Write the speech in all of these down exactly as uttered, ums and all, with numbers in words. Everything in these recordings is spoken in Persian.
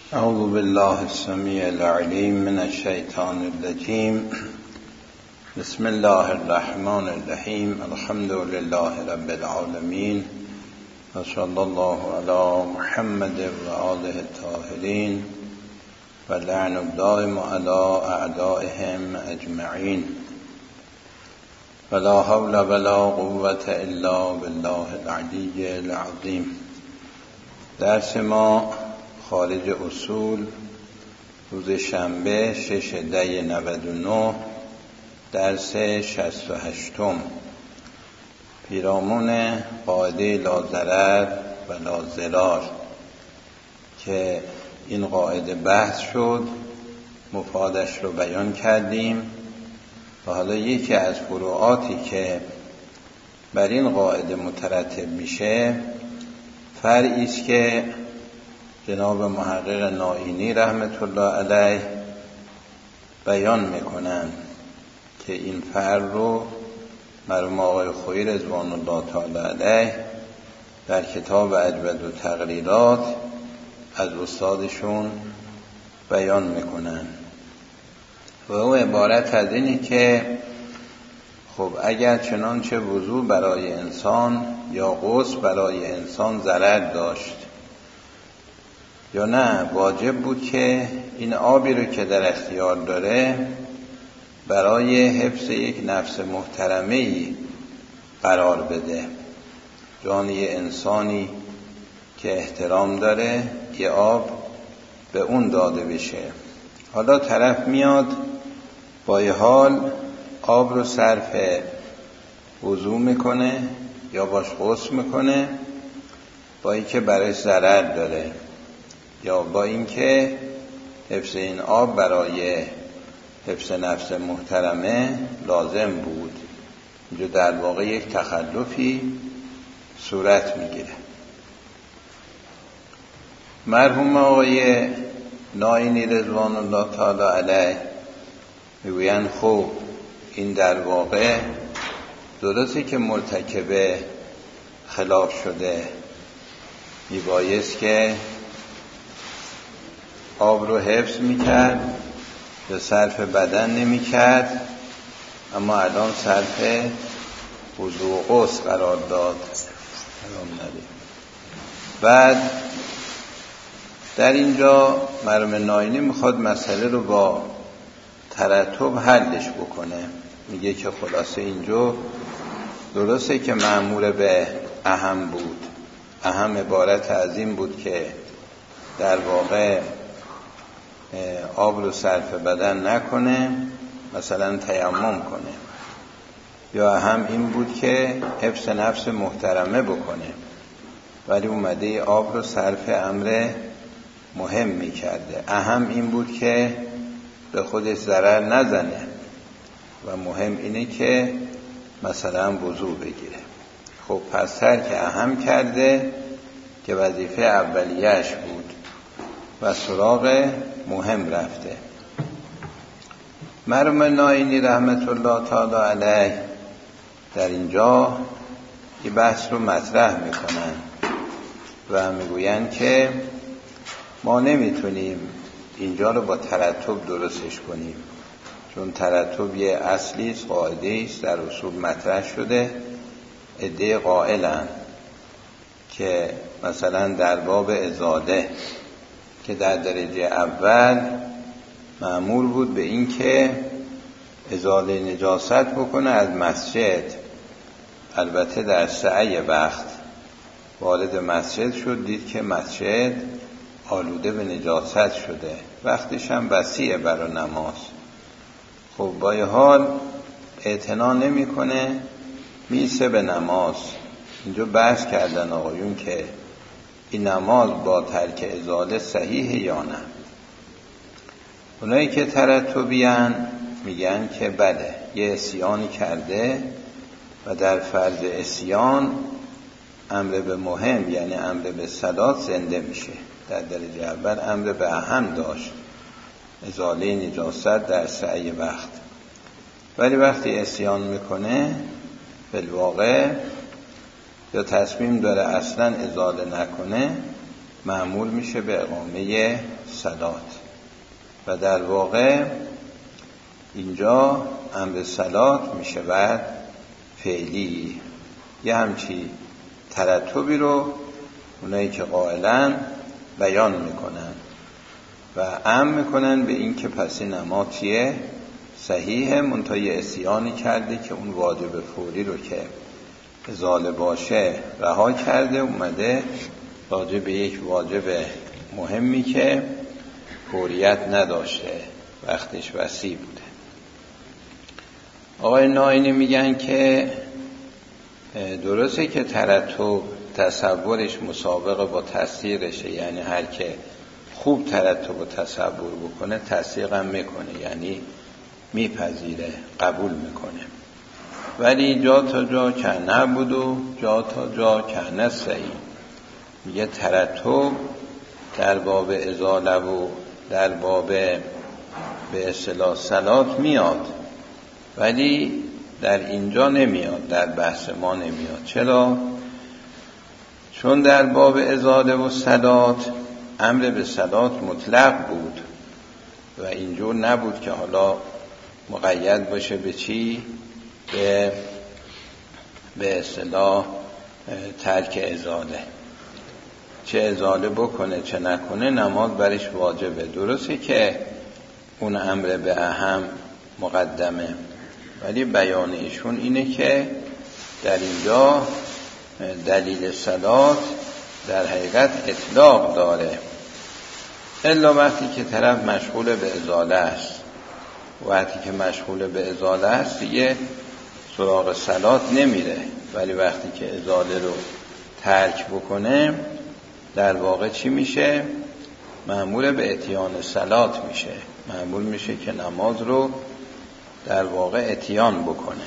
اعوذ بالله السمیع العلیم من الشیطان الرجیم. بسم الله الرحمن الرحیم. الحمد لله رب العالمین و صلی الله علی محمد و آله الطاهرین و لعن الدائم علی اعدائهم اجمعین و لا حول ولا قوة الا بالله العلی العظیم. درس ما خارج اصول روز شنبه شش دی نود و نه، درس شصت و هشتم، پیرامون قاعده لا ضرر و لا ضرار که این قاعده بحث شد، مفادش رو بیان کردیم و حالا یکی از فروعاتی که بر این قاعده مترتب میشه فرعی است که جناب محقق نائینی رحمت الله علیه بیان میکنن که این فرع رو مرحوم آقای خویی رضوان الله تعالی علیه در کتاب اجود و تقریرات از استادشون بیان میکنن و او عبارت از اینه که خب اگر چنانچه وضو برای انسان یا غسل برای انسان ضرر داشت یا نه واجب بود که این آبی رو که در اختیار داره برای حفظ یک نفس محترمه‌ای قرار بده، جان یه انسانی که احترام داره، یه آب به اون داده بشه. حالا طرف میاد با یه حال آب رو صرف وضو میکنه یا باش غسل میکنه با اینکه برای ضرر داره یا با اینکه حفظ این آب برای حفظ نفس محترمه لازم بود. اینجا در واقع یک تخلفی صورت میگیره. مرحوم آقای نائینی رضوان الله تعالی علیه میگوین خب این در واقع درسته که مرتکب خلاف شده، میبایست که آب رو حفظ میکرد یا صرف بدن نمیکرد، اما الان صرف وضو و غسل قرار داد. بعد در اینجا مرحوم نائینی میخواد مسئله رو با ترتب حلش بکنه. میگه که خلاصه اینجا درسته که مأمور به اهم بود، اهم عبارت از این بود که در واقع آب رو صرف بدن نکنه، مثلا تیمم کنه، یا اهم این بود که حفظ نفس محترمه بکنه، ولی اومده آب رو صرف امر مهم میکرده. اهم این بود که به خودش ضرر نزنه و مهم اینه که مثلا وضو بگیره. خب پس هر که اهم کرده که وظیفه اولیه‌اش بود و سراغ مهم رفته. مرحوم نائینی رحمت الله تعالی علیه در اینجا این بحث رو مطرح میکنن و میگوین که ما نمیتونیم اینجا رو با ترتب درستش کنیم، چون ترتب یه اصلی است، قاعده است، در اصول مطرح شده. عده قائلن که مثلا در باب ازاله که در درجه اول مأمور بود به این که ازاله نجاست بکنه از مسجد، البته در سعی وقت وارد مسجد شد، دید که مسجد آلوده به نجاست شده، وقتش هم وسیعه برای نماز. خب با یه حال اعتنا نمی کنه، میسه به نماز. اینجا بحث کردن آقایون که این نماز با ترک ازاله صحیحه یا نه. اونایی که ترتبیان میگن که بله، یه عصیانی کرده و در فرض عصیان امر به مهم یعنی امر به صلات زنده میشه. در درجه اول امر به اهم داشت، ازاله نجاست در سعی وقت، ولی وقتی عصیان میکنه بالواقع یا تصمیم داره اصلا ازاله نکنه معمول میشه به اقامه صلات. و در واقع اینجا امر صلات میشه بعد فعلی. یه همچی ترتبی رو اونایی که قائلن بیان میکنن و امر میکنن به این که پس نماز چیه؟ صحیحه، منتها یه عصیانی کرده که اون واجب فوری رو که ازاله باشه رها کرده، اومده راجع به یک واجب مهمی که فوریت نداشته، وقتش وسیع بوده. آقای ناینی میگن که درسته که ترتب تصورش مسابقه با تصدیقشه، یعنی هر که خوب ترتب و تصور بکنه تصدیق هم میکنه، یعنی میپذیره، قبول میکنه. ولی جا تا جا که نبود و جا تا جا که نستهی. میگه ترتب در باب ازاله و در باب به اصطلاح صلات میاد، ولی در اینجا نمیاد، در بحث ما نمیاد. چرا؟ چون در باب ازاله و صلات امر به صلات مطلق بود و اینجور نبود که حالا مقید باشه به چی؟ به به اصطلاح ترک ازاله. چه ازاله بکنه چه نکنه نماز برش واجبه. درسته که اون امر به اهم مقدمه، ولی بیان ایشون اینه که در اینجا دلیل صلات در حقیقت اطلاق داره، الا وقتی که طرف مشغول به ازاله است. وقتی که مشغول به ازاله است دیگه سراغ صلات نمیره، ولی وقتی که ازاله رو ترک بکنه در واقع چی میشه؟ مأمور به اتیان صلات میشه، مأمور میشه که نماز رو در واقع اتیان بکنه.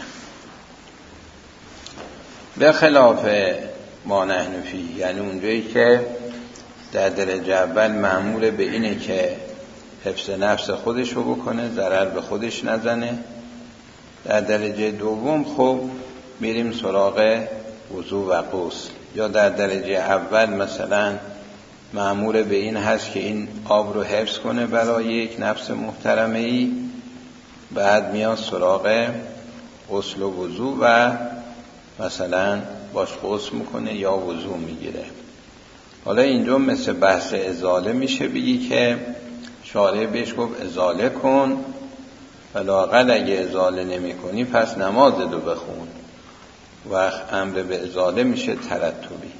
به خلاف ما نحن فیه، یعنی اونجایی که در درجه اول مأمور به اینه که حفظ نفس خودش رو بکنه، ضرر به خودش نزنه. در درجه دوم خب میریم سراغ وضو و غسل. یا در درجه اول مثلا مأمور به این هست که این آب رو حفظ کنه برای یک نفس محترمه ای، بعد میاد سراغ غسل و وضو و مثلا باش غسل میکنه یا وضو میگیره. حالا اینجا مثل بحث ازاله میشه، بگی که شارع بهش گفت ازاله کن، ولااقل اگه ازاله نمی کنی پس نماز دو بخون. وقت امر به ازاله میشه ترتبی.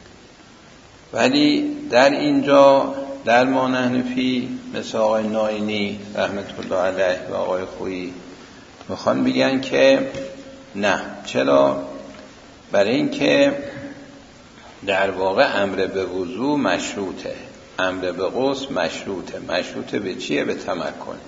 ولی در اینجا در ما نحن فیه مثل آقای ناینی رحمت الله علیه و آقای خویی میخوان بگن که نه. چرا؟ برای این که در واقع امر به وضو مشروطه، امر به غسل مشروطه. مشروطه به چیه؟ به تمکن.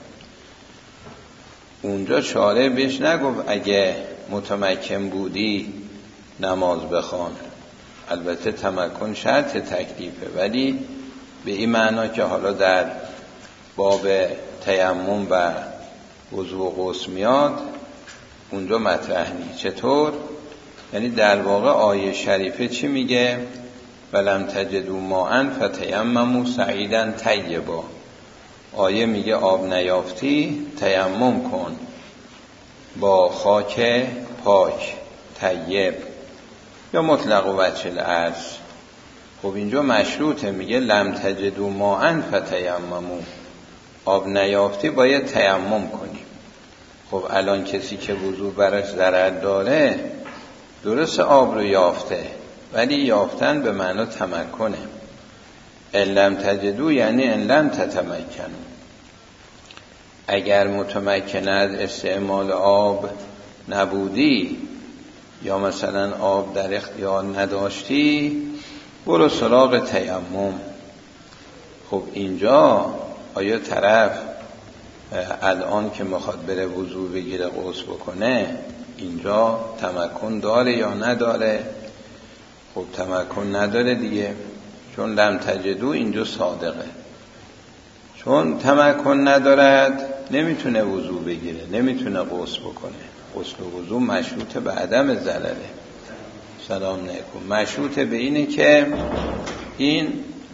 اونجا شارع بهش نگفت اگه متمکن بودی نماز بخوان. البته تمکن شرط تکلیفه، ولی به این معنا که حالا در باب تیمم و وضو و غسل میاد اونجا مطرح نیست. چطور؟ یعنی در واقع آیه شریفه چی میگه؟ ولم تجدوا ماء فتیمموا صعیدا طیبا. آیه میگه آب نیافتی تیمم کن با خاک پاک طیب یا مطلق و وجه العرض. خب اینجا مشروطه، میگه لم تجدوا ماء فتیمموا، آب نیافتی باید تیمم کنی. خب الان کسی که وضو براش ضرر داره درست آب رو یافته، ولی یافتن به معنی تمکنه. ان لم تجدوا یعنی ان لم تتمکنوا. اگر متمکن از استعمال آب نبودی یا مثلا آب در اختیار نداشتی برو سراغ تیمم. خب اینجا آیا طرف الان که میخواد بره وضو بگیره غسل بکنه اینجا تمکن داره یا نداره؟ خب تمکن نداره دیگه، چون لم تجدوا اینجا صادقه. چون تمکن ندارد نمیتونه وضو بگیره، نمیتونه غسل بکنه. غسل و وضو مشروطه به عدم ضرره. سلام علیکم. مشروطه به اینه که این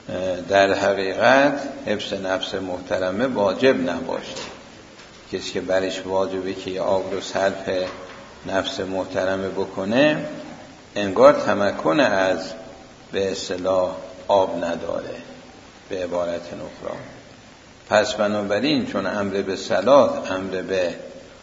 در حقیقت حفظ نفس محترمه واجب نباشد. کسی که برش واجبه که یه آب رو صرف نفس محترمه بکنه انگار تمکن از به اصطلاح آب نداره به عبارت اخرى. پس بنابراین چون امر به صلات، امر به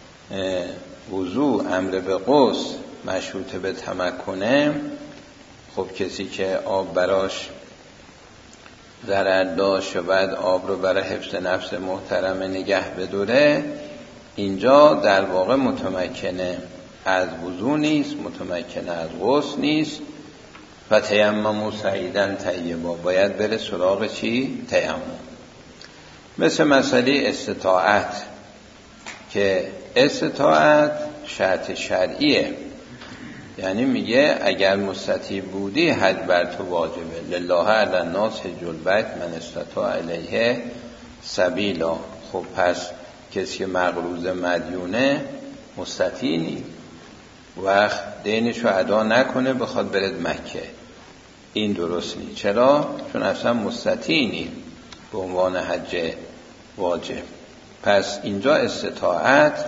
وضو، امر به غسل مشروط به تمکنه، خب کسی که آب براش ضرر داشت و بعد آب رو برای حفظ نفس محترمه نگه بداره، اینجا در واقع متمکنه از وضو نیست، متمکنه از غسل نیست. و تیمموا صعیدا طیبا، باید بره سراغ چی؟ تیمم. مثل مسئله استطاعت که استطاعت شرط شرعیه، یعنی میگه اگر مستطیع بودی حج بر تو واجبه. لله علی الناس حج البیت من استطاع الیه سبیلا. خب پس کسی مقروض مدیونه مستطیع نیست، وقت دینشو ادا نکنه بخواد برد مکه، این درست نیست. چرا؟ چون اصلا مستطیع نیست به عنوان حج واجب. پس اینجا استطاعت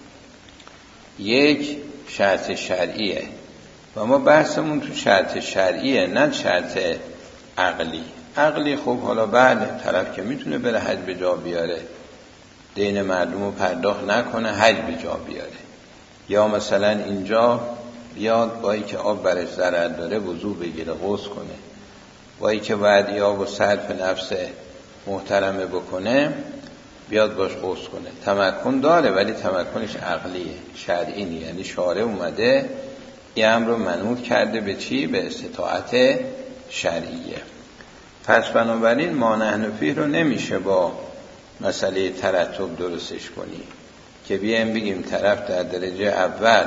یک شرط شرعیه و ما بحثمون تو شرط شرعیه، نه شرط عقلی. عقلی خب حالا بعد طرف که میتونه بره حج به جا بیاره، دین مردم رو پرداخت نکنه، حج به جا بیاره. یا مثلا اینجا بیاد با اینکه آب برش ضرر داره وضو بگیره، غسل کنه، با اینکه بعد آب و صرف نفس محترمه بکنه بیاد باش غسل کنه. تمکن داره ولی تمکنش عقلیه، شرعی نیست. یعنی شارع اومده این امر رو منوط کرده به چی؟ به استطاعت شرعیه. پس بنابراین ما نحن فیه رو نمیشه با مسئله ترتب درستش کنی که بیایم بگیم طرف در درجه اول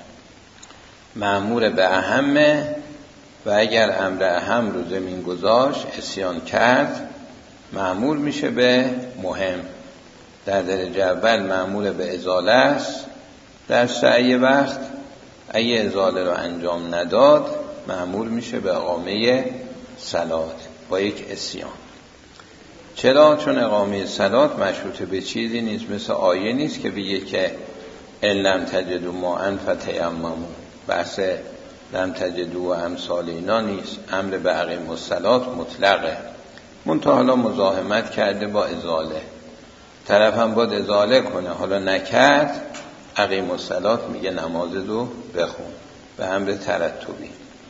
مأمور به اهمه و اگر امر اهم رو زمین گذاشت عصیان کرد مأمور میشه به مهم. در درجه اول مأمور به ازاله است در سعی وقت، اگه ازاله رو انجام نداد مأمور میشه به اقامه صلات با یک عصیان. چرا؟ چون اقامه صلات مشروط به چیزی نیست، مثل آیه نیست که بگه که ان لم تجدوا ماء فتیمموا. بحث لم تجدوا و امثال اینا نیست. امر به اقیم الصلات مطلقه، منتها حالا مزاحمت کرده با ازاله، طرف هم باید ازاله کنه، حالا نکرد، اقیم الصلات میگه نمازتو بخون به امر ترتبی.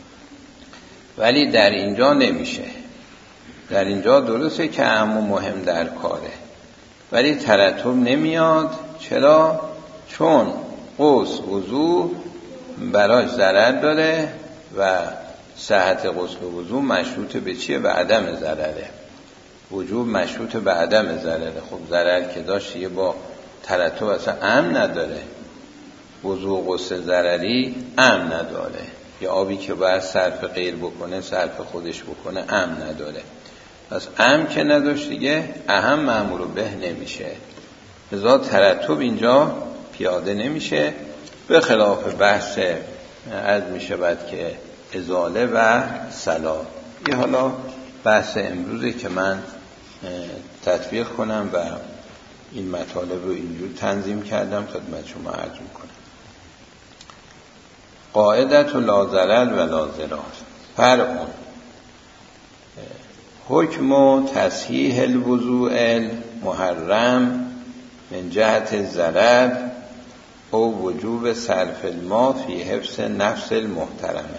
ولی در اینجا نمیشه. در اینجا درسته که اهم و مهم در کاره ولی ترتب نمیاد. چرا؟ چون غسل وضو براش ضرر داره و صحت غسل و وضو مشروط به چیه؟ به عدم ضرره. وجوب مشروط به عدم ضرره. خب ضرر که داشت یه با ترتب اصلا امن نداره. وضو و غسل ضرری امن نداره. یا آبی که باید صرف غیر بکنه صرف خودش بکنه امن نداره. پس امن که نداشت دیگه اهم مأمور به نمیشه، لذا ترتب اینجا پیاده نمیشه. به خلاف بحث عرض میشه بعد که ازاله و صلاح. یه حالا بحث امروزی که من تطبیق کنم و این مطالب رو اینجور تنظیم کردم خدمت شما عرض میکنم. قاعدت لا ضرر و لا ضرار. فرع حکم تصحیح الوضوء محرم من جهت ضرر او وجوب صرف الماء فی حفظ نفس المحترمه.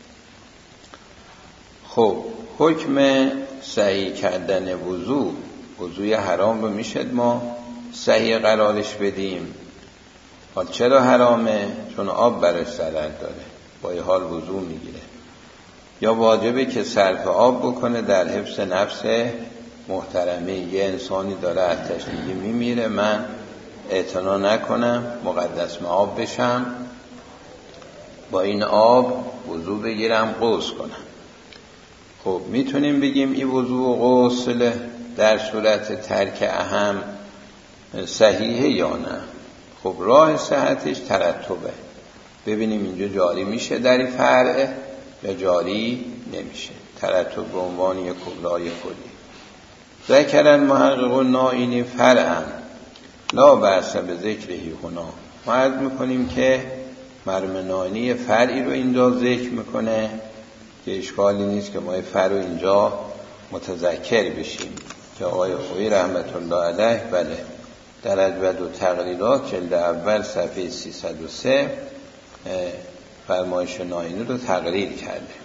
خب حکم صحیح کردن وضوء، وضوء حرام رو میشه ما صحیح قرارش بدیم. حال چرا حرامه؟ چون آب برش ضرر داره، با این حال وضوء میگیره. یا واجبه که صرف آب بکنه در حفظ نفس محترمه. یه انسانی داره از تشنگی میمیره، من اعتنا نکنم مقدس آب بشم، با این آب وضوء بگیرم غسل کنم. خب میتونیم بگیم این وضوء و غسل در صورت ترک اهم صحیحه یا نه؟ خب راه صحتش ترتبه. ببینیم اینجا جاری میشه در این فرع یا جاری نمیشه. ترتب به عنوان یک کلای کلی. ذکر المحقق النائینی فرعا لا بأس به ذکرهی هنا. ما عرض میکنیم که مرحوم نائینی فرعی رو اینجا ذکر میکنه که اشکالی نیست که ما فرع رو اینجا متذکر بشیم که آقای خویی رحمت الله علیه بله در اجود و تقریرات جلد اول صفحه سیصد و سه فرمایش نائینی رو تقریر کرده.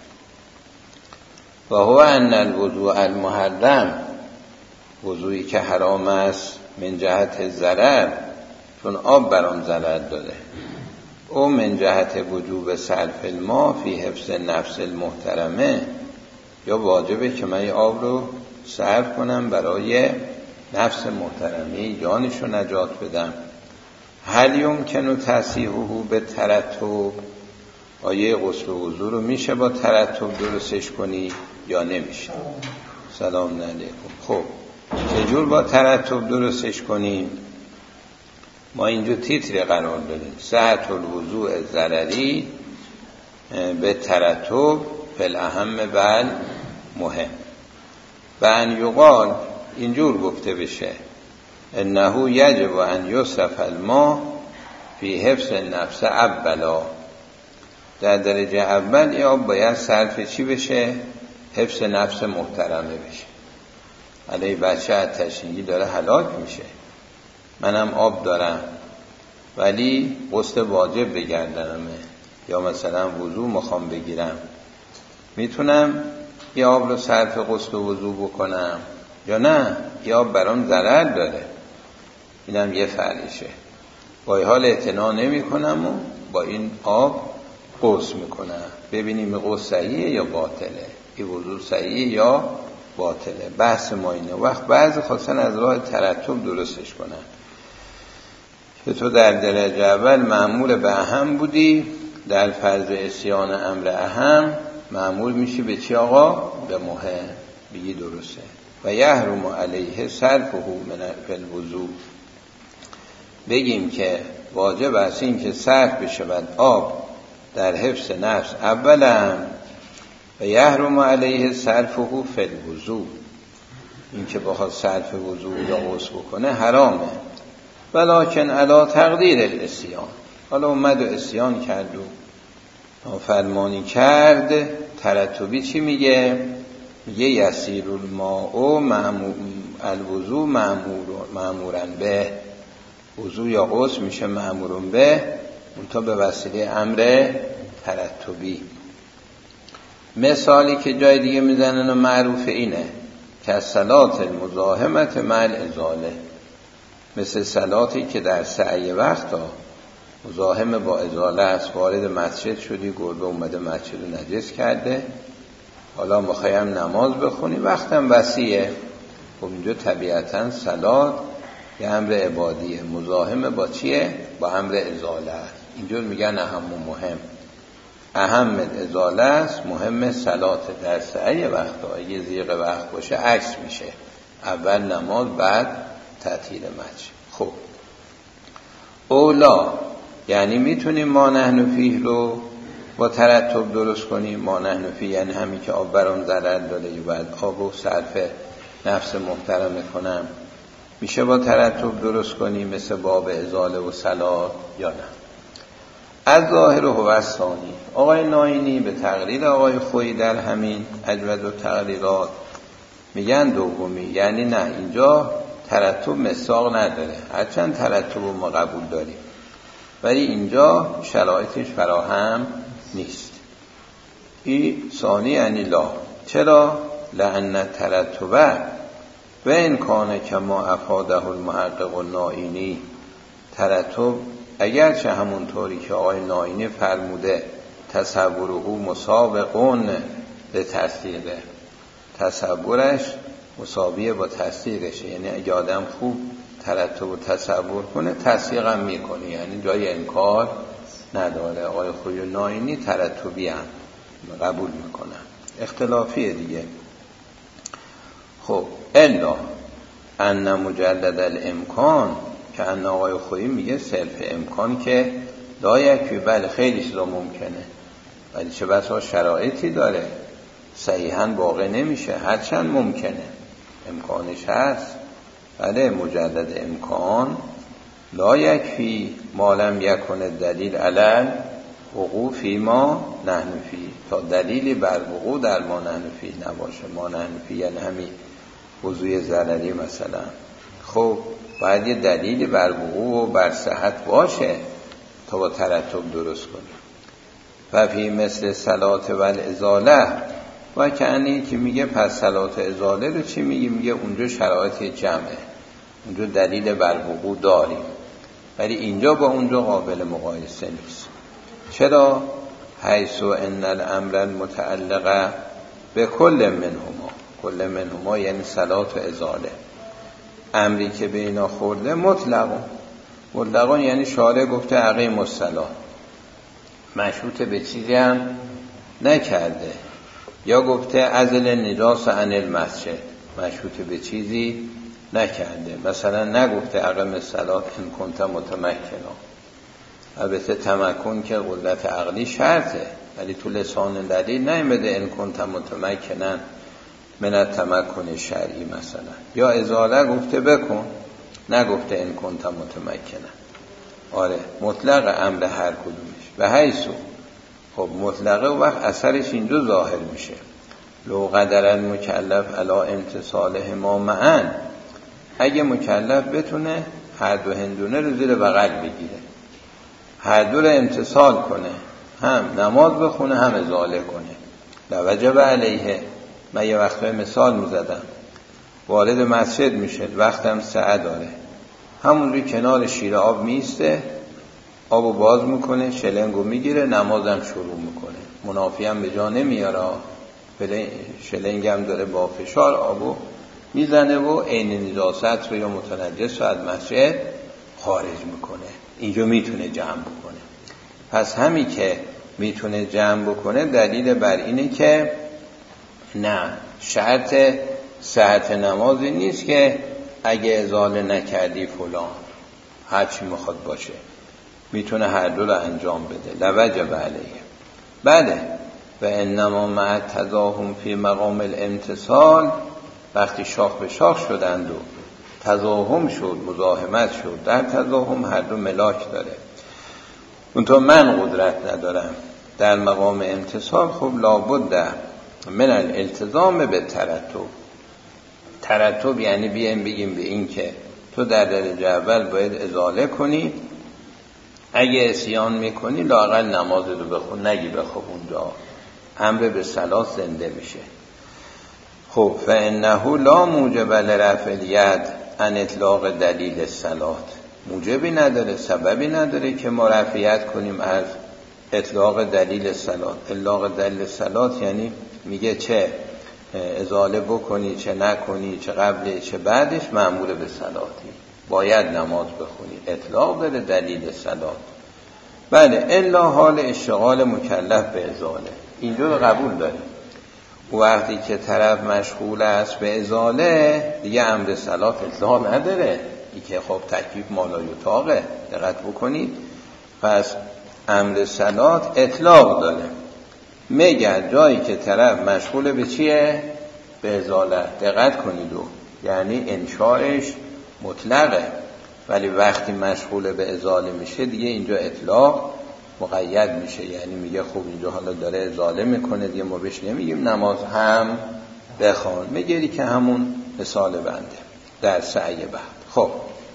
و هو ان الوضوء المحرم، وضوئی که حرام است، من جهت ضرر، چون آب برام ضرر داره، او من جهت وجوب صرف الماء فی حفظ نفس المحترمه، یا واجبه که من آب رو صرف کنم برای نفس محترمه، جانش رو نجات بدم. هل یمکن تصحیحه به ترتب، آیه غسل و وضو رو میشه با ترتب درستش کنی یا نمیشه؟ سلام علیکم. خب چجور با ترتب درستش کنیم؟ ما اینجا تیتر قرار دادیم صحت الوضوء ضرری به ترتب فی الاهم بل مهم. و ان یقال، اینجور گفته بشه، انه یجب ان یصرف الماء فی حفظ النفس اولا، در درجه اول یا باید صرف چی بشه؟ حفظ نفس محترمه بشه. علی بچه از تشنگی داره هلاک میشه، منم آب دارم ولی غسل واجب بگردنمه یا مثلا وضو مخوام بگیرم، میتونم یه آب رو صرف غسل و وضو بکنم یا نه؟ یه آب برام ضرر داره، اینم یه فرقشه. با این حال اعتنا نمی کنم و با این آب غسل میکنم، ببینیم این غسل صحیحه یا باطله، این وضو صحیحه یا باطله. بحث ما اینه. وقت بعضی خواستن از راه ترتب درستش کنن که تو در درجه اول مأمور به اهم بودی، در فرض عصیان امر اهم مأمور میشی به چی آقا؟ به مهم. بگی درسته. و یحرم علیه صرفه من الوضو، بگیم که واجب است این که صرف بشود آب در حفظ نفس اولا، و یحرم علیه صرفه فی الوضو، این که بخواد صرف وضو یا غسل بکنه حرامه. ولکن علی تقدیر العصیان، حالا اومد و عصیان کرد و نافرمانی کرد، ترتبی چی میگه؟ میگه یسیر الماء الوضو مأمورن به، وضو یا غسل میشه مأمورن به، اونتا به وسیله امر ترتبی. مثالی که جای دیگه میزنن و معروف اینه که صلات المزاحمت مع الازاله، مثل صلاتی که در سعی وقت ها مزاحم با ازاله است، وارد مسجد شدی، گربه اومده مسجد رو نجس کرده، حالا میخوایم نماز بخونی، وقتم وسیعه، خب اینجا طبیعتا صلات یه امر عبادیه، مزاحم با چیه؟ با امر ازاله است. اینجور میگن اهم و مهم. اهم ازاله است، مهم صلات در سعی وقت ها. اگه زیغ وقت باشه عکس میشه، اول نماز بعد تعطیل مسجد. خب اولا، یعنی میتونیم ما نحن فیه رو با ترتب درست کنیم. ما نحن فیه یعنی همین که آب برام ضرر داده یا باید آب رو صرف نفس محترمه کنم، میشه با ترتب درست کنیم مثل باب ازاله و صلات یا نه؟ از ظاهر و هوستانی، آقای نائینی به تقریر آقای خویی در همین اجود و تقریرات میگن دومی، یعنی نه اینجا ترتب مساق نداره، هرچند ترتب رو ما قبول داریم ولی اینجا شرایطش فراهم نیست. این ثانی یعنی لا. چرا؟ لأن ترتب و این کانه که ما افاده المحقق النائینی، ترتب اگرچه همونطوری که آقای نائینی فرموده تصوره مسابقون به تصدیقه، تصورش مساویه با تصدیقشه، یعنی اگه آدم خوب ترتب و تصور کنه تصدیق هم میکنه، یعنی جای انکار نداره. آقای خویی نائینی ترتبی هم قبول میکنن، اختلافیه دیگه. خب الا ان مجدد الامکان، که ان آقای خویی میگه صرف امکان که لا یکفی، بله خیلی چیزا ممکنه ولی چه بسا شرایطی داره. صحیحاً واقع نمیشه، هرچند ممکنه، امکانش هست. بله، مجدد امکان لا یکفی ما لم یکن دلیل علل وقوع فی ما نحن فی، تا دلیلی بر وقوع در ما نحن فی نباشه. ما نحن فی یعنی همین وضوع ضرری مثلا. خب باید یه دلیلی بر وقوع و بر صحت باشه تا با ترتب درست کنیم. و فی مثل صلات و الازاله، و کعنی که میگه پس صلات ازاله رو چی میگه؟ میگه اونجا شرایط جمعه، اونجا دلیل بر وقوع داریم، ولی اینجا با اونجا قابل مقایسه نیست. چرا؟ حیث ان الامر المتعلقه به کل منهما، کل منهما یعنی صلات و ازاله، امری که به اینا خورده مطلقون، مطلقون یعنی شارع گفته اقیم الصلاة، مشروط به چیزی هم نکرده، یا گفته ازل نجاس عن المسجد، مشروط به چیزی نکرده. مثلا نگفته اقیم الصلاة ان کنت متمکنا، البته تمکن که قدرت عقلی شرطه، ولی تو لسان دلیل نیامده ان کنت متمکنا من التمکن شرعی مثلا. یا ازاله گفته بکن، نگفته ان کنت متمکنا. آره مطلق امر هر کدومش. و حیثو، خب مطلقه و وقت اثرش اینجا ظاهر میشه. لو قدر المکلف علی امتصاله ما معا، اگه مکلف بتونه هر دو هندونه رو زیر بغل بگیره، هر دو رو امتصال کنه، هم نماز بخونه هم ازاله کنه، لوجب علیه. من یه وقتای مثال میزدم، وارد مسجد میشه، وقتم سعه داره، همون روی کنار شیر آب میسته، آبو باز میکنه، شلنگو میگیره، نمازم شروع میکنه، منافی هم به جا نمیاره، شلنگم داره با فشار آبو میزنه و عین نجاست رو یا متنجس رو از مسجد خارج میکنه. اینجا میتونه جمع بکنه. پس همین که میتونه جمع بکنه دلیل بر اینه که نه، شرط صحت نمازی نیست که اگه ازاله نکردی فلان، هرچی میخواد باشه، میتونه هر دو رو انجام بده. لوجب علیه. بله، و انما مع تضاهم فی مقام الامتصال، وقتی شاخ به شاخ شدند و تضاهم شد، مزاحمت شد، در تضاهم هر دو ملاک داره. اونطور من قدرت ندارم در مقام امتصال، خب لابد من الالتزام به ترتب. ترتب یعنی بیایم بگیم به این که تو در درجه اول باید ازاله کنی، اگه عصیان میکنی لااقل نماز رو بخون، نگی بخون، اونجا امر به صلات زنده میشه. خب فانه لا موجب لرفع الید عن اطلاق دلیل الصلات، موجبی نداره، سببی نداره که ما رفعیت کنیم از اطلاق دلیل الصلات. اطلاق دلیل الصلات یعنی میگه چه ازاله بکنی چه نکنی، چه قبل چه بعدش مأمور به صلاتی، باید نماز بخونی، اطلاق داره دلیل الصلات. بله، الا حال اشتغال مکلف به ازاله، اینجا رو قبول داریم. وقتی که طرف مشغول است به ازاله دیگه امر صلات اطلاق نداره، این که خب تکلیف مالا یطاقه، دقت بکنید. پس امر صلات اطلاق داره، میگه جایی که طرف مشغول به چیه؟ به ازاله، دقت کنید، و یعنی انشاءش مطلقه، ولی وقتی مشغول به ازاله میشه دیگه اینجا اطلاق مقید میشه، یعنی میگه خب اینجا حالا داره ازاله میکنه دیگه، ما بهش نمیگیم نماز هم بخوان، میگیری که همون مثال بنده در سعی بعد. خب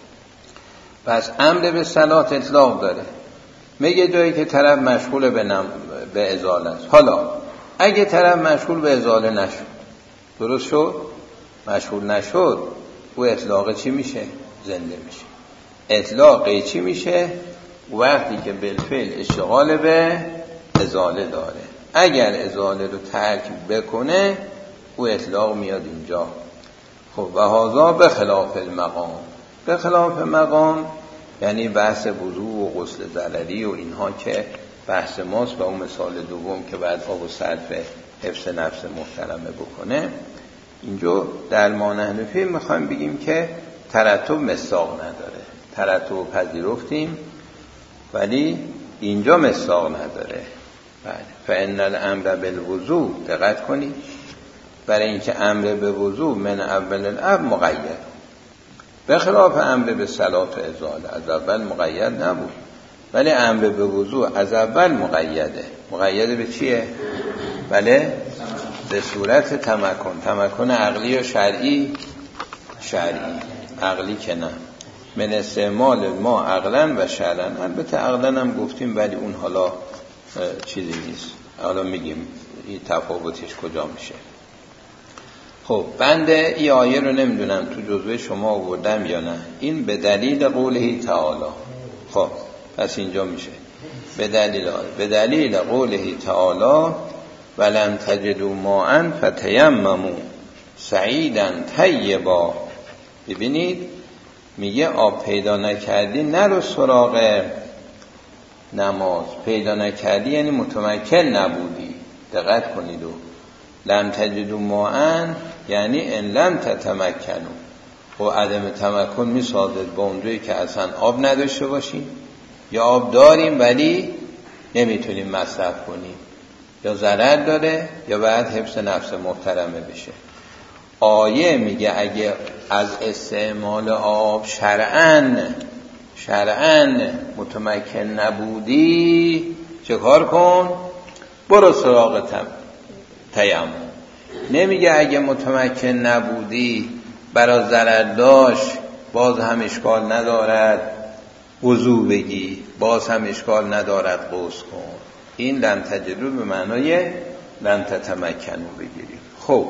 پس امر به صلات اطلاق داره، میگه جایی که طرف مشغول به, نم... به ازاله است. حالا اگه طرف مشغول به ازاله نشد، درست شد؟ مشغول نشد، او اطلاق چی میشه؟ زنده میشه. اطلاق چی میشه؟ وقتی که بالفعل اشتغال به ازاله داره. اگر ازاله رو ترک بکنه او اطلاق میاد اینجا. خب و هذا به خلاف المقام، به خلاف مقام یعنی بحث وضوء و غسل ضرری و اینها که بحث ماست، و اون مثال دوم که بعد آب و صرف حفظ نفس محترمه بکنه. اینجا در ما نحن فیه میخوایم بگیم که ترتب مصداق نداره، ترتب پذیرفتیم ولی اینجا مصداق نداره. بله. فإن الامر بالوضوء، دقت کنید، برای اینکه امر به وضوء من اول الامر مقید، به خلاف امر به صلات و ازاله از اول مقید نبود، ولی امر به وضوء از اول مقیده. مقید به چیه؟ بله، به صورت تمکن. تمکن عقلی و شرعی؟ شرعی. عقلی که نه، من استعمال ما عقلا و شرعا. البته عقلا هم گفتیم ولی اون حالا چیزی نیست، حالا میگیم این تفاوتش کجا میشه. خب بند ای آیه رو نمیدونم تو جزوه شما آوردم یا نه. این به دلیل قوله تعالی. خب پس اینجا میشه به دلیل به دلیل قوله تعالی ولن تجدوا ماء فتیمموا صعیدا طیبا. ببینید میگه آب پیدا نکردی نرو سراغ نماز. پیدا نکردی یعنی متمکن نبودی. دقت کنید. و لم تجدوا ماء یعنی ان لم تتمکنوا. و عدم تمکن میسازد با اونجایی که اصلا آب نداشته باشیم، یا آب داریم ولی نمیتونیم مصرف کنیم، یا ضرر داره یا باید حفظ نفس محترمه بشه. آیه میگه اگه از استعمال آب شرعاً شرعاً متمکن نبودی چه کار کن؟ برو سراغ تیمم. نمیگه اگه متمکن نبودی برای ضرر داشت باز هم اشکال ندارد وضو بگی، باز هم اشکال ندارد غسل کن. این لم تجدوا به معنای لم تتمکنوا بگیریم. خب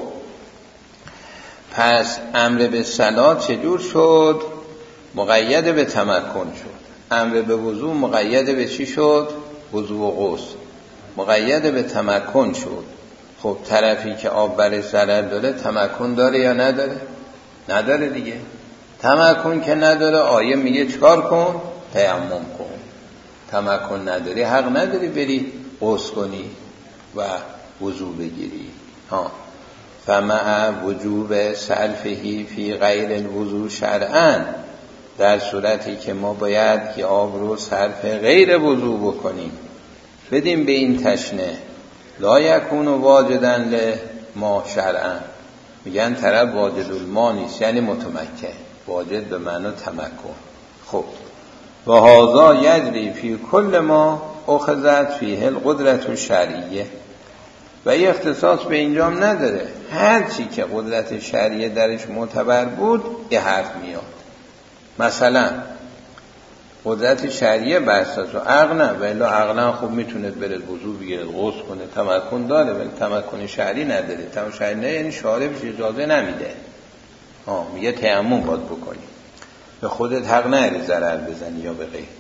پس امر به صلات چجور شد؟ مقید به تمکن شد. امر به وضو مقید به چی شد؟ وضو و غسل. مقید به تمکن شد. خب طرفی که آب برای ضرر داره تمکن داره یا نداره؟ نداره دیگه. تمکن که نداره آیه میگه چکار کن؟ تیمم کن. تمکن نداری حق نداری بری غسل کنی و وضو بگیری. ها فمع وجوب سلفهی فی غیر الوضو شرعاً، در صورتی که ما باید که آب رو صرف غیر وضو بکنیم بدیم به این تشنه، لا یکون واجداً لما شرعاً. میگن طرف واجد الما نیست یعنی متمکن. واجد به معنی تمکن. خب و هذا یجری فی کل ما اخذت فیه القدرت الشرعیه. و این اختصاص به اینجام نداره، هر چی که قدرت شرعیه درش معتبر بود یه حرف میاد. مثلا قدرت شرعیه بر اساس عقل نه، ولی عقلا خوب میتونه بره وضو بگیره غسل کنه، تمکن داره، ولی تمکن شرعی نداره. تمکن شرعی نه یعنی شارعش اجازه نمیده. ها میگه تیمم باید بکنی، به خودت حق نداری ضرر بزنی یا به غیر.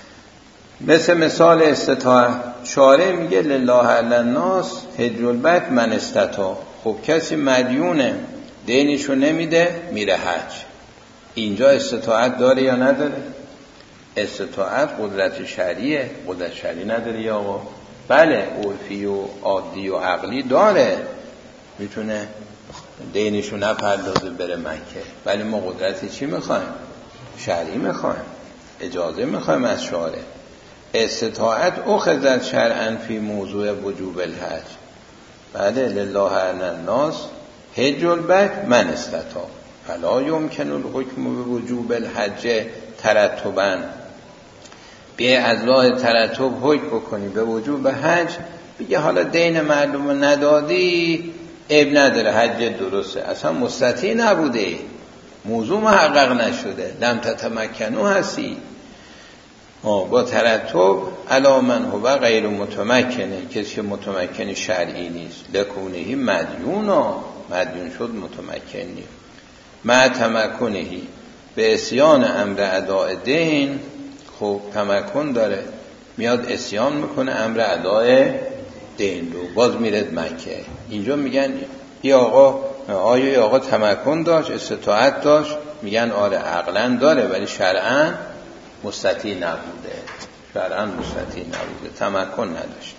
مثل مثال استطاعت، شارع میگه لله علی الناس حج البیت من استطاع. خب کسی مدیونه دینشو نمیده میره حج، اینجا استطاعت داره یا نداره؟ استطاعت قدرت شرعیه. قدرت شرعی نداره یا آقا؟ بله عرفی و عادی و عقلی داره، میتونه دینشو نپردازه بره مکه، ولی ما قدرت چی میخوایم؟ شرعی میخوایم، اجازه میخوایم از شارع. استطاعت اخذت شرعاً فی موضوع وجوب الحج. بله لله علی الناس حج البیت من استطاع فلا یمکن الحکم به وجوب الحج ترتباً. بیای از راه ترتب حکم بکنی به وجوب حج، بگه حالا دین مردم ندادی عیب نداره، حج درسته، اصلا مستطیع نبوده، موضوع محقق نشده، لم تتمکنوا هستی. با ترتب علی من هو غیر متمکنه، کسی که متمکن شرعی نیست، لکونهی مدیونا، مدیون شد متمکن نیست، مع تمکنهی به اسیان امر اداء دین. خب تمکن داره میاد اسیان میکنه امر اداء دین رو، باز میرد مکه. اینجا میگن ای آقا آیا ای آقا تمکن داشت، استطاعت داشت؟ میگن آره عقلا داره ولی شرعاً مستطیع نبوده، شرعاً مستطیع نبوده، تمکن نداشت.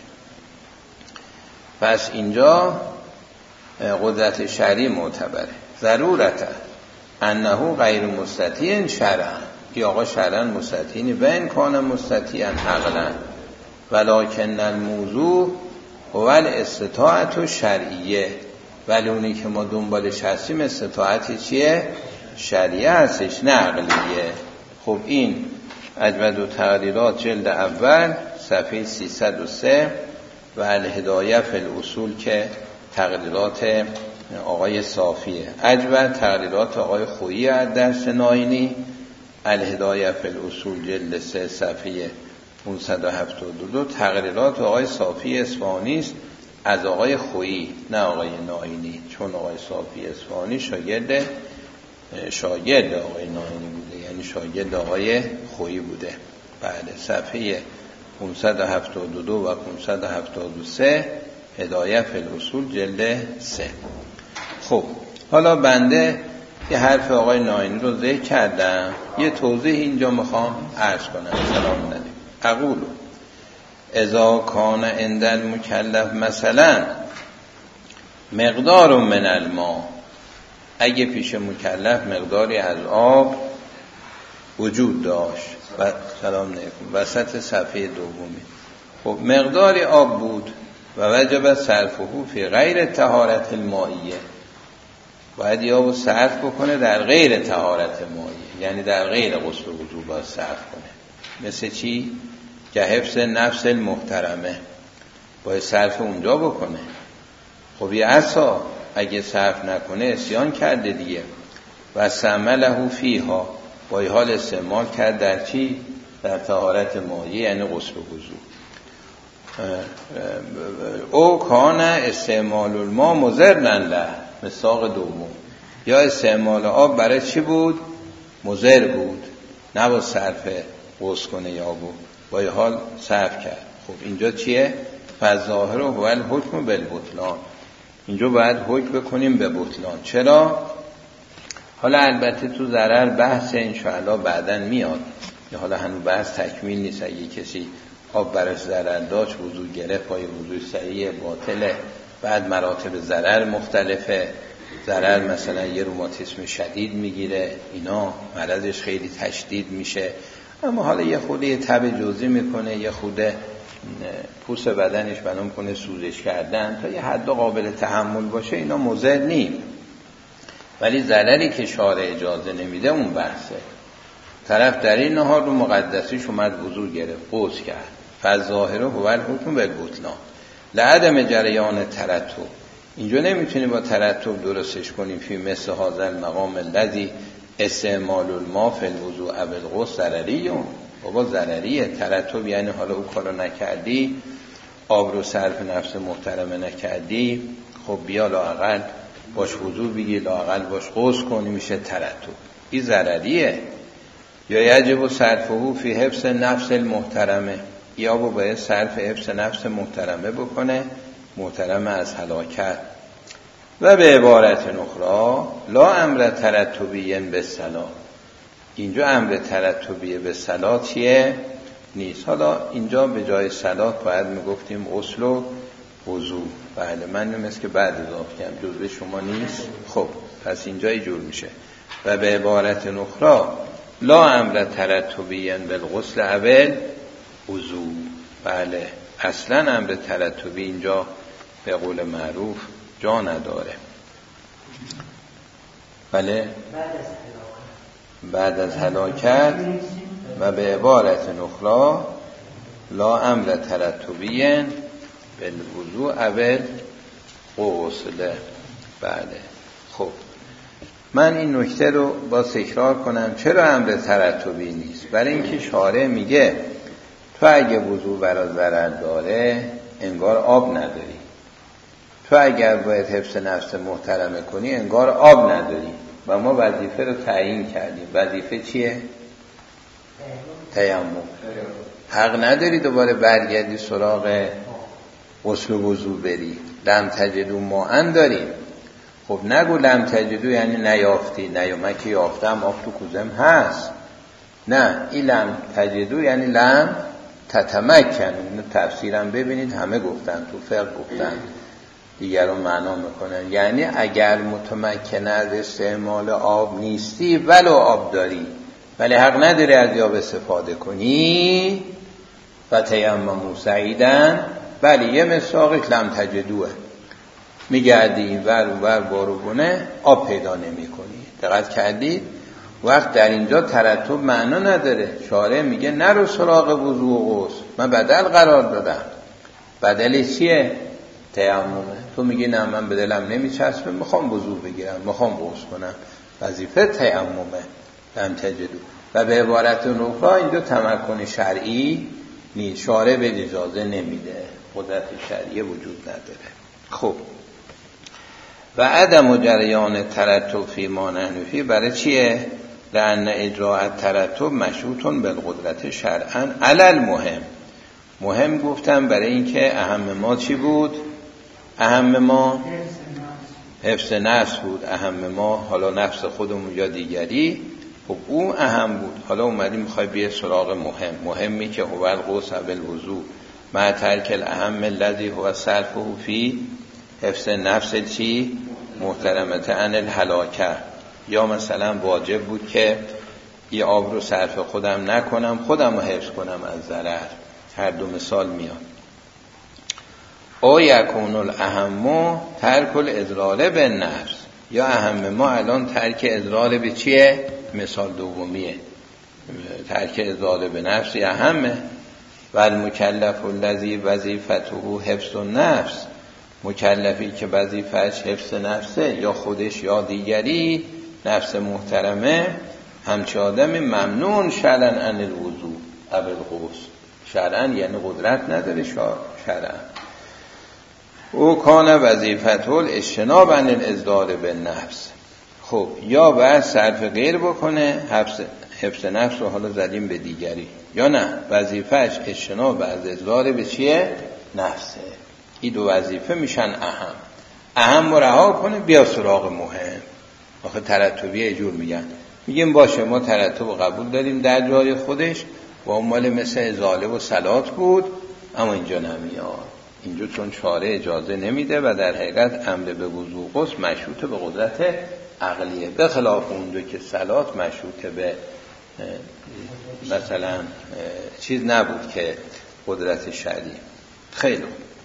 پس اینجا قدرت شرعی معتبره. ضرورت انه غیر مستطیع شرعاً، ای آقا شرعاً مستطیع و ان کان مستطیعاً عقلاً. ولکن الموضوع هو الاستطاعت شرعیه، ولی اونی که ما دنبالش هستیم استطاعت چیه؟ شرعیه هستش نه عقلیه. خب این اجود و تقریرات جلد اول صفحه سیصد و سه و الهدایه فی الاصول که تقریرات آقای صافیه. اجود تقریرات آقای خویی از درس ناینی، الهدایه فی الاصول جلد سه صفحه پانصد و هفتاد و دو تقریرات آقای صافی اصفهانی است از آقای خویی نه آقای ناینی، چون آقای صافی اصفهانی شاگرد شاگرد آقای ناینی بوده، یعنی شاگرد آقای خویی بوده. بله صفحه پانصد و هفتاد و دو و پانصد و هفتاد و سه هدایه فی الاصول جلد سه. خب حالا بنده یه حرف آقای ناینی رو ذکر کردم، یه توضیح اینجا میخوام عرض کنم. سلام علیکم. اقول اذا کان عند المکلف مثلا مقدار من الماء، اگه پیش مکلف مقداری از آب وجود داشت و سلام علیکم وسط صفحه دومی، خب مقداری آب بود و وجب صرفه فی غیر طهارت المائیه، باید یا آب صرف بکنه در غیر طهارت مائیه، یعنی در غیر غسل وضو باید صرف کنه. مثل چی؟ که حفظ نفس المحترمه باید صرف اونجا بکنه. خب یه عصا اگه صرف نکنه اسیان کرده دیگه. و استعمله فیها باید حال استعمال کرد در چی؟ در طهارت مائیه یعنی غسل وضو. او کان استعمال الماء مضرا له، مساق دوم، یا استعمال آب برای چی بود؟ مضر بود، نباید صرف غسل کنه یا بود با یه حال صرف کرد. خب اینجا چیه؟ فظاهر هو الحکم بالبطلان، اینجا باید حکم بکنیم به بطلان. چرا؟ حالا البته تو ضرر بحث انشاءالله بعدن میاد، یا حالا هنوز بحث تکمیل نیست. اگه کسی آب براش ضرر داشت وضو گرفت، پای وضو صحیح باطله، بعد مراتب ضرر مختلفه. ضرر مثلا یه روماتیسم شدید میگیره، اینا مرضش خیلی تشدید میشه، اما حالا یه خود یه تب جزئی میکنه، یه خود پوست بدنش بنا میکنه سوزش کردن تا یه حد قابل تحمل باشه، اینا مضر نیست. ولی ضرری که شارع اجازه نمیده اون بحثه. طرف در این نهار رو مقدسیش اومد وضو گرفت، غسل کرد، فظاهر هو الحکم بالبطلان لعدم جریان ترتب. اینجا نمیتونیم با ترتب درستش کنیم. فی مثل هذا المقام الذی استعمال الماء فی الوضوء او الغسل ضرریه. بابا ضرریه. ترتب یعنی حالا او کارو نکردی، آب رو صرف نفس محترمه نکردی، خب بیا لااقل باش وضو بگیر، لااقل باش غسل کنی، میشه ترتب. این ضرریه. یا یجب صرفه فی حفظ نفس المحترمه، یا باید صرف حفظ نفس محترمه بکنه، محترمه از هلاکت. و به عبارت اخرى لا امر ترتبی به صلاة، اینجا امر ترتبی به صلاة چیه؟ نیست. حالا اینجا به جای صلاة باید میگفتیم غسل و وضو. بله من مثل که بعد اضافه کردم، جزء شما نیست. خب پس اینجا اینجور میشه. و به عبارت اخرى لا امر ترتبی بالغسل اول وضو. بله اصلا امر ترتبی اینجا به قول معروف جا نداره. بله بعد از هلاکت. و به عبارت اخرى لا امر ترتبی بالوضو اول غسل. بله خب من این نکته رو با تکرار کنم. چرا امر ترتبی نیست؟ برای اینکه شارع میگه تو اگه وضو برای ضرر داره انگار آب نداری، تو اگر باید حفظ نفس محترمه کنی انگار آب نداری. و ما وظیفه رو تعیین کردیم. وظیفه چیه؟ تیمم. حق نداری دوباره برگردی سراغ غسل و وضو بری. لم تجدو ماء داریم. خب نگو لم تجدو یعنی نیافتی. نه من که یافتم آب تو کوزم هست. نه این لم تجدو یعنی لم تتمکن. اینو تفسیرم ببینید همه گفتن، تو فقه گفتن، دیگران معنا میکنن. یعنی اگر متمکن از استعمال آب نیستی ولو آب داری ولی حق نداری از آب استفاده کنی، و تیمموا سعیدن، بله یه مساقش لم تجدوه، میگردی این ور اون ور بارگونه آب پیدا نمی کنی. دقت کردید؟ وقت در اینجا ترتب معنا نداره. شارع میگه نرو سراغ وضو و غسل، من بدل قرار دادم. بدلش چیه؟ تیممه. تو میگی نه من بدلم نمیچسبه، میخوام وضو بگیرم، میخوام غسل کنم، وظیفه تیممه. لم تجدو. و به عبارت اخرى اینجا تمکن شرعی نیست، شارع به اجازه نمیده، قدرت شرعی وجود نداره. خب و عدم جریان ترتب فی ما نحن فیه برای چیه؟ لأن اجراء الترتب مشروط بالقدرت شرعا علی المهم. مهم گفتم برای اینکه اهم ما چی بود؟ اهم ما حفظ نفس بود. اهم ما حالا نفس خودمون یا دیگری، خب اون اهم بود. حالا اومدیم میخوای بیه سراغ مهم. مهمی که هو الغسل بالوضو مع ترک الاهم الذی هو صرفه فی حفظ نفس چی؟ محترمته عن الهلاکه. یا مثلا واجب بود که یه آب رو صرف خودم نکنم، خودم رو حفظ کنم از ضرر. هر دو مثال میاد. او یکون الاهم ترک الاضرار به نفس، یا اهم ما الان ترک اضرار به چیه؟ مثال دومیه، ترک اضرار به نفس اهمه. و المکلف الذی وظیفته حفظ النفس، مکلفی که وظیفه‌اش حفظ نفسه، یا خودش یا دیگری، نفس محترمه، همچه آدم ممنون شرعاً عن الوضو او الغسل. شرعاً یعنی قدرت نداره شرعاً. او کان وظیفته الاجتناب عن الاضرار بالنفس. خب یا باید صرف غیر بکنه، حفظ حفظ نفس رو حالا زدیم به دیگری، یا نه وظیفه‌اش اجتناب از اضرار به چیه؟ نفسه. این دو وظیفه میشن اهم. اهم رو رها کنه بیا سراغ مهم. آخه ترتبی یه جور میگن، میگیم باشه ما ترتب قبول داریم در جای خودش، و اون مال مثل ازاله و صلات بود، اما اینجا نمیاد. اینجا چون شارع اجازه نمیده و در حقیقت امر به وضو غسل مشروطه به قدرت عقلیه، به خلاف اونجا که صلات مشروطه به مثلا چیز نبود که قدرت شرعی. خیلی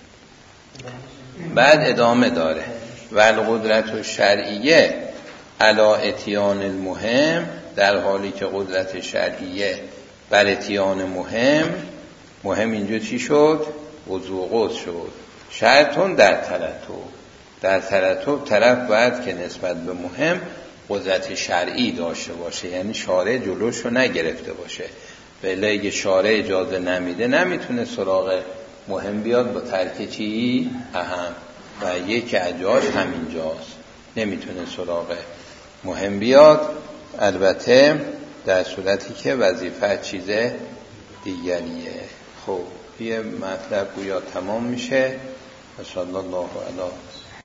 بعد ادامه داره و القدرت الشرعیه علی اتیان المهم، در حالی که قدرت شرعیه بر اتیان مهم. مهم اینجا چی شد؟ وضو غسل شد. شرطون در ترتب، در ترتب طرف باید که نسبت به مهم قدرت شرعی داشته باشه، یعنی شارع جلوش رو نگرفته باشه. ولی اگه شارع اجازه نمیده نمیتونه سراغ مهم بیاد با ترک چی؟ اهم. و یک اجاش همینجاست، نمیتونه سراغ مهم بیاد، البته در صورتی که وظیفه چیز دیگریه. خب یه مطلب گویا تمام میشه. صلی الله علیه